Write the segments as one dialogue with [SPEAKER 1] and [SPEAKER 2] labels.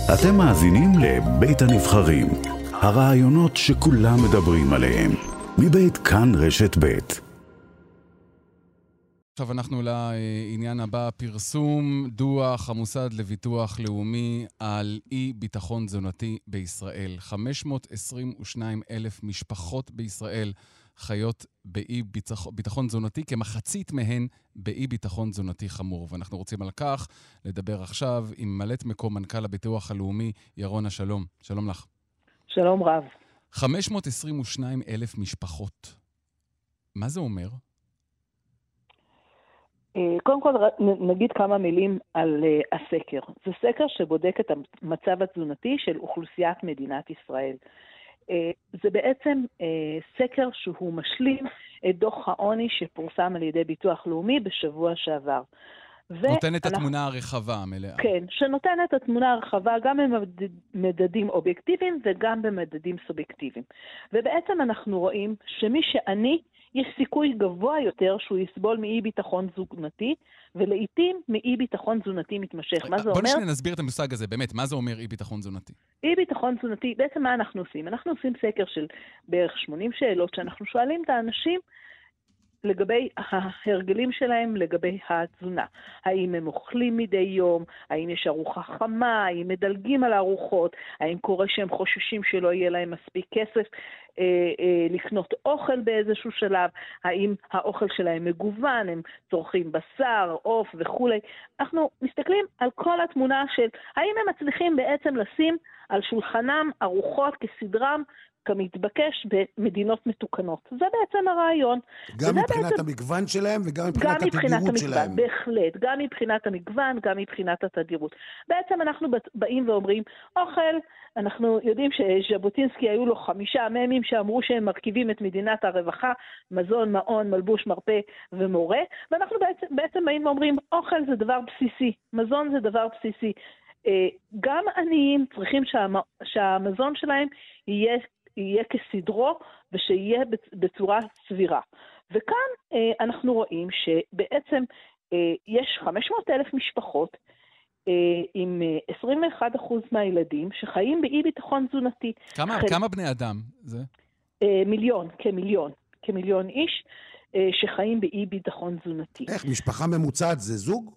[SPEAKER 1] אתם מאזינים לבית הנבחרים, הרעיונות שכולם מדברים עליהם, מבית כאן רשת בית.
[SPEAKER 2] עכשיו אנחנו לעניין הבא, פרסום דוח המוסד לביטוח לאומי על אי ביטחון תזונתי בישראל. 522,000 משפחות בישראל חיות באי ביטחון תזונתי, כמחצית מהן באי ביטחון תזונתי חמור. ואנחנו רוצים על כך לדבר עכשיו עם ממלאת מקום מנכ"ל הביטוח הלאומי, ירונה שלום. שלום לך.
[SPEAKER 3] שלום רב.
[SPEAKER 2] 522,000 משפחות. מה זה אומר?
[SPEAKER 3] קודם כל נגיד כמה מילים על הסקר. זה סקר שבודק את המצב התזונתי של אוכלוסיית מדינת ישראל. זה בעצם סקר שהוא משלים את דוח העוני שפורסם על ידי ביטוח לאומי בשבוע שעבר.
[SPEAKER 2] נותן את התמונה הרחבה המלאה.
[SPEAKER 3] כן, שנותן את התמונה הרחבה גם במדדים אובייקטיביים וגם במדדים סובייקטיביים. ובעצם אנחנו רואים שמי שעני, יש סיכוי גבוה יותר שהוא יסבול מאי ביטחון תזונתי, ולעיתים מאי ביטחון תזונתי מתמשך. מה זה אומר?
[SPEAKER 2] בוא נסביר את המושג הזה, באמת, מה זה אומר אי ביטחון תזונתי?
[SPEAKER 3] אי ביטחון תזונתי, בעצם מה אנחנו עושים? אנחנו עושים סקר של בערך 80 שאלות, שאנחנו שואלים את האנשים לגבי ההרגלים שלהם, לגבי התזונה. האם הם אוכלים מדי יום? האם יש ארוחה חמה? האם מדלגים על הארוחות? האם קורה שהם חוששים שלא יהיה להם מספיק כסף לקנות אוכל באיזשהו שלב? האם האוכל שלהם מגוון? הם צורכים בשר, עוף וכו'. אנחנו מסתכלים על כל התמונה של האם הם מצליחים בעצם לשים על שולחנם ארוחות כסדרם, כמתבקש במדינות מתוקנות. זה בעצם הרעיון.
[SPEAKER 4] גם מבחינת המגוון שלהם וגם מבחינת התדירות שלהם.
[SPEAKER 3] בהחלט, גם מבחינת המגוון, גם מבחינת התדירות. בעצם אנחנו באים ואומרים, אוכל, אנחנו יודעים שז'בוטינסקי היו לו 5 מ"מים שאמרו שהם מרכיבים את מדינת הרווחה, מזון, מעון, מלבוש, מרפא ומורה, ואנחנו בעצם באים ואומרים, אוכל זה דבר בסיסי, מזון זה דבר בסיסי. גם עניים צריכים שהמזון שלהם יהיה כסדרו ושיהיה בצורה סבירה. וכאן אנחנו רואים שבעצם יש 500,000 משפחות עם 21% מהילדים שחיים באי ביטחון תזונתי.
[SPEAKER 2] כמה בני אדם זה?
[SPEAKER 3] כמיליון איש שחיים באי ביטחון תזונתי.
[SPEAKER 4] איך, משפחה ממוצעת זה זוג?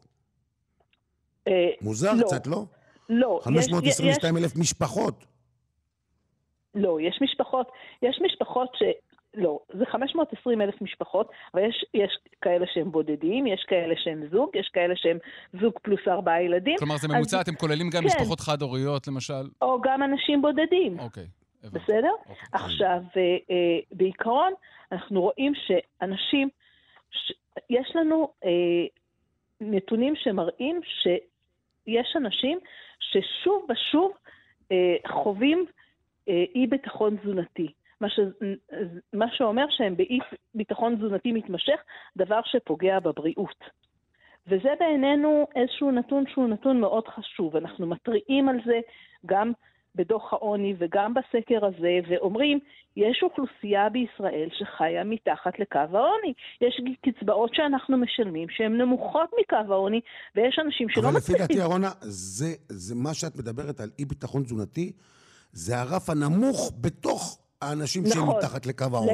[SPEAKER 4] מוזר קצת, לא?
[SPEAKER 3] לא.
[SPEAKER 4] 522,000 משפחות.
[SPEAKER 3] לא, יש משפחות לא, זה 520,000 משפחות, אבל יש כאלה שהם בודדים, יש כאלה שהם זוג, יש כאלה שהם זוג פלוס 4 ילדים.
[SPEAKER 2] כלומר, זה ממוצע, אתם כוללים גם משפחות חד-הוריות, למשל?
[SPEAKER 3] או גם אנשים בודדים.
[SPEAKER 2] אוקיי.
[SPEAKER 3] בסדר? עכשיו, בעיקרון, אנחנו רואים שאנשים, יש לנו נתונים שמראים שיש אנשים ששוב ושוב חווים אי ביטחון תזונתי. מה שאומר שהם באי ביטחון תזונתי מתמשך, דבר שפוגע בבריאות. וזה בעינינו איזשהו נתון שהוא נתון מאוד חשוב. אנחנו מטריעים על זה גם בדוח העוני וגם בסקר הזה, ואומרים, יש אוכלוסייה בישראל שחיה מתחת לקו העוני. יש קצבאות שאנחנו משלמים שהן נמוכות מקו העוני, ויש אנשים שלא מצליחים.
[SPEAKER 4] אבל לפי דעתי, ירונה, זה מה שאת מדברת על אי ביטחון תזונתי, זה הרף הנמוך בתוך האנשים שהם מתחת לקו העוני.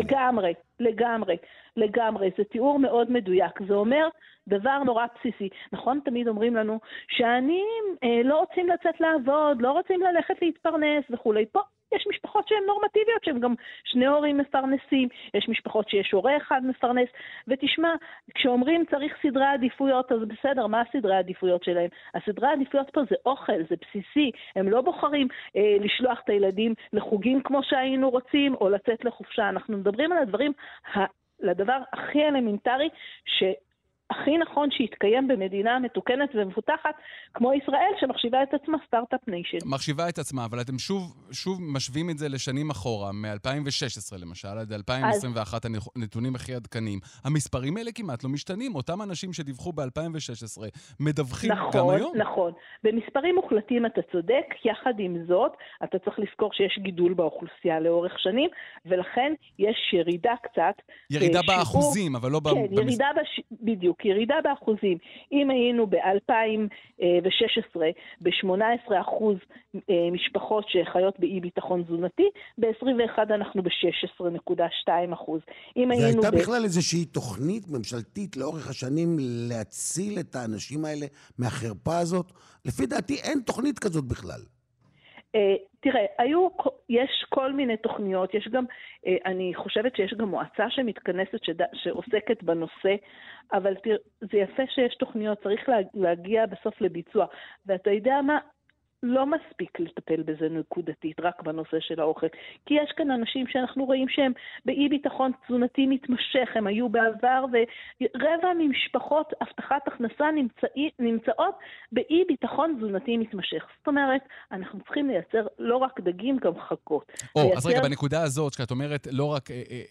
[SPEAKER 3] לגמרי. זה תיאור מאוד מדויק. זה אומר דבר נורא בסיסי. נכון, תמיד אומרים לנו שהעניים לא רוצים לצאת לעבוד, לא רוצים ללכת להתפרנס וכו'. פה יש משפחות שהן נורמטיביות, שהן גם 2 הורים מפרנסים, יש משפחות שיש הורה אחד מפרנס, ותשמע, כשאומרים צריך סדרי עדיפויות, אז בסדר, מה הסדרי העדיפויות שלהם? הסדרי העדיפויות פה זה אוכל, זה בסיסי, הם לא בוחרים לשלוח את הילדים לחוגים כמו שהיינו רוצים, או לצאת לחופשה. אנחנו מדברים על הדבר הכי אלמנטרי הכי נכון שיתקיים במדינה מתוקנת ומפותחת, כמו ישראל, שמחשיבה את עצמה סטארט-אפ ניישן.
[SPEAKER 2] מחשיבה את עצמה, אבל אתם שוב משווים את זה לשנים אחורה, מ-2016 למשל, עד 2021, הנתונים הכי עדכניים. המספרים האלה כמעט לא משתנים. אותם אנשים שדיווחו ב-2016 מדווחים גם היום.
[SPEAKER 3] נכון. במספרים מוחלטים אתה צודק, יחד עם זאת, אתה צריך לזכור שיש גידול באוכלוסייה לאורך שנים, ולכן יש ירידה קצת.
[SPEAKER 2] ירידה באחוזים, אבל לא
[SPEAKER 3] כן, ירידה בדיוק. בדיוק, ירידה באחוזים. אם היינו ב-2016 ב-18% משפחות שחיות באי ביטחון תזונתי, ב-21 אנחנו ב-16.2%.
[SPEAKER 4] והייתה בכלל איזושהי תוכנית ממשלתית לאורך השנים להציל את האנשים האלה מהחרפה הזאת? לפי דעתי אין תוכנית כזאת בכלל.
[SPEAKER 3] תראה, יש כל מיני תוכניות, יש גם, אני חושבת שיש גם מועצה שמתכנסת שעוסקת בנושא, אבל זה יפה שיש תוכניות, צריך להגיע בסוף לביצוע, ואתה יודע מה? לא מספיק לטפל בזה נקודתית, רק בנושא של האוכל. כי יש כאן אנשים שאנחנו רואים שהם באי ביטחון תזונתי מתמשך, הם היו בעבר, ורבע ממשפחות הבטחת הכנסה נמצאות באי ביטחון תזונתי מתמשך. זאת אומרת, אנחנו צריכים לייצר לא רק דגים, גם חכות.
[SPEAKER 2] אז רגע, בנקודה הזאת, שאת אומרת לא רק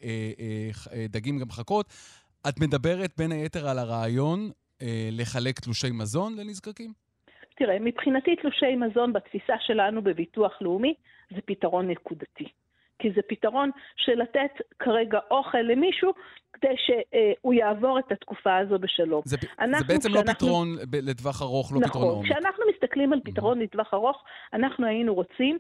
[SPEAKER 2] דגים, גם חכות, את מדברת בין היתר על הרעיון לחלק תלושי מזון לנזקקים?
[SPEAKER 3] תראה, מבחינתי תלושי מזון בתפיסה שלנו בביטוח לאומי זה פתרון נקודתי. כי זה פתרון של לתת כרגע אוכל למישהו כדי שהוא יעבור את התקופה הזו בשלום.
[SPEAKER 2] זה בעצם לא פתרון לטווח ארוך, לא פתרון עומק.
[SPEAKER 3] נכון, כשאנחנו מסתכלים על פתרון לטווח ארוך, אנחנו היינו רוצים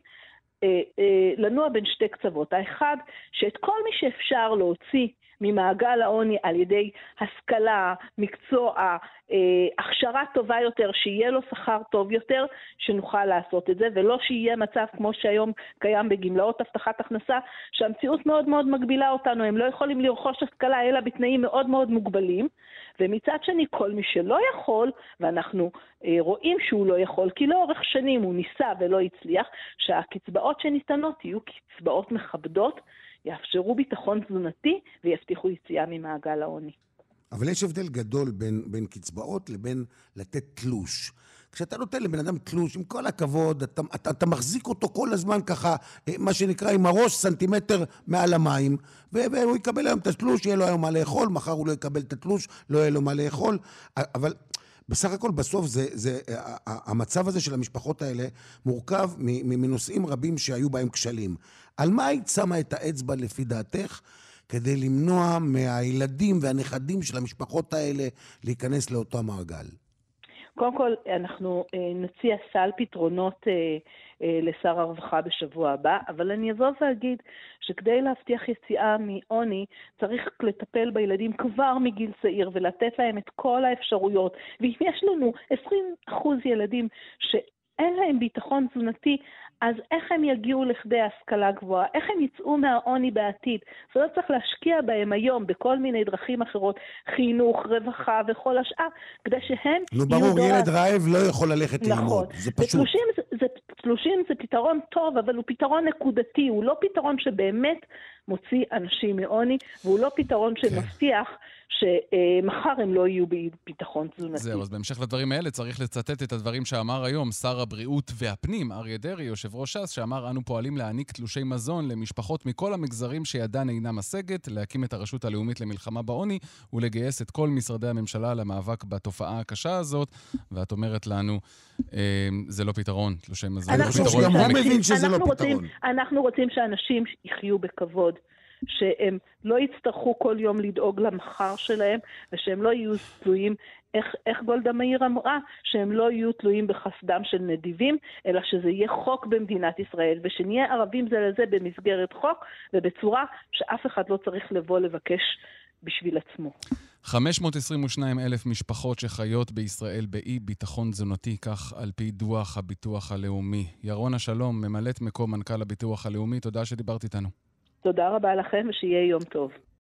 [SPEAKER 3] לנוע בין שתי קצוות. האחד, שאת כל מי שאפשר להוציא ממעגל העוני על ידי השכלה, מקצוע, הכשרה טובה יותר, שיהיה לו שכר טוב יותר, שנוכל לעשות את זה, ולא שיהיה מצב כמו שהיום קיים בגמלאות הבטחת הכנסה, שהמציאות מאוד מאוד מגבילה אותנו, הם לא יכולים לרכוש השכלה, אלא בתנאים מאוד מאוד מוגבלים, ומצד שני כל מי שלא יכול, ואנחנו רואים שהוא לא יכול, כי לאורך שנים הוא ניסה ולא הצליח, שהקצבאות שניתנות יהיו קצבאות מכבדות, יאפשרו ביטחון תזונתי ויבטיחו יציאה ממעגל העוני.
[SPEAKER 4] אבל יש הבדל גדול בין קצבאות לבין לתת תלוש. כשאתה נותן לבן אדם תלוש, עם כל הכבוד, אתה מחזיק אותו כל הזמן ככה, מה שנקרא עם הראש סנטימטר מעל המים, והוא יקבל היום את התלוש, יהיה לו היום מה לאכול, מחר הוא לא יקבל את התלוש, לא יהיה לו מה לאכול, אבל בסך הכל בסוף המצב הזה של המשפחות האלה מורכב מנושאים רבים שהיו בהם כשלים. על מה היית שמה את האצבע לפי דעתך כדי למנוע מהילדים והנכדים של המשפחות האלה להיכנס לאותו מעגל?
[SPEAKER 3] קודם כל, אנחנו נציע סל פתרונות לשר הרווחה בשבוע הבא, אבל אני אבוא ואגיד שכדי להבטיח יציאה מעוני, צריך לטפל בילדים כבר מגיל צעיר ולתת להם את כל האפשרויות. ואם יש לנו 20% ילדים שאין להם ביטחון תזונתי, אז איך הם יגיעו לכדי השכלה גבוהה? איך הם יצאו מהעוני בעתיד? זה לא צריך להשקיע בהם היום בכל מיני דרכים אחרות, חינוך, רווחה וכל השאר, כדי שהם...
[SPEAKER 4] נו ברור, ילד רעב לא יכול ללכת ללמוד, זה פשוט.
[SPEAKER 3] תלושים זה פתרון טוב, אבל הוא פתרון נקודתי, הוא לא פתרון שבאמת מוציא אנשים מעוני, והוא לא פתרון שמבטיח שמחר הם לא יהיו בביטחון תזונתי.
[SPEAKER 2] זהו, אז בהמשך לדברים האלה צריך לצטט את הדברים שאמר היום שר הבריאות והפנים, אריה דרעי, יושב ראש ש"ס, שאמר, אנו פועלים להעניק תלושי מזון למשפחות מכל המגזרים שידן אינה משגת, להקים את הרשות הלאומית למלחמה בעוני, ולגייס את כל משרדי הממשלה למאבק בתופעה הקשה הזאת, ואת אומרת לנו, זה לא פתרון, תלושי מזון.
[SPEAKER 3] אנחנו רוצים שאנשים יחיו בכבוד, שהם לא יצטרכו כל יום לדאוג למחר שלהם, ושהם לא יהיו תלויים, איך גולדה מאיר אמרה, שהם לא יהיו תלויים בחסדם של נדיבים, אלא שזה יהיה חוק במדינת ישראל, ושנהיה ערבים זה לזה במסגרת חוק, ובצורה שאף אחד לא צריך לבוא לבקש בשביל עצמו.
[SPEAKER 2] 522,000 משפחות שחיות בישראל באי ביטחון תזונתי, כך על פי דוח הביטוח הלאומי. ירונה שלום, ממלאת מקום מנכ"ל הביטוח הלאומי, תודה שדיברת איתנו.
[SPEAKER 3] תודה רבה לכם ושיהיה יום טוב.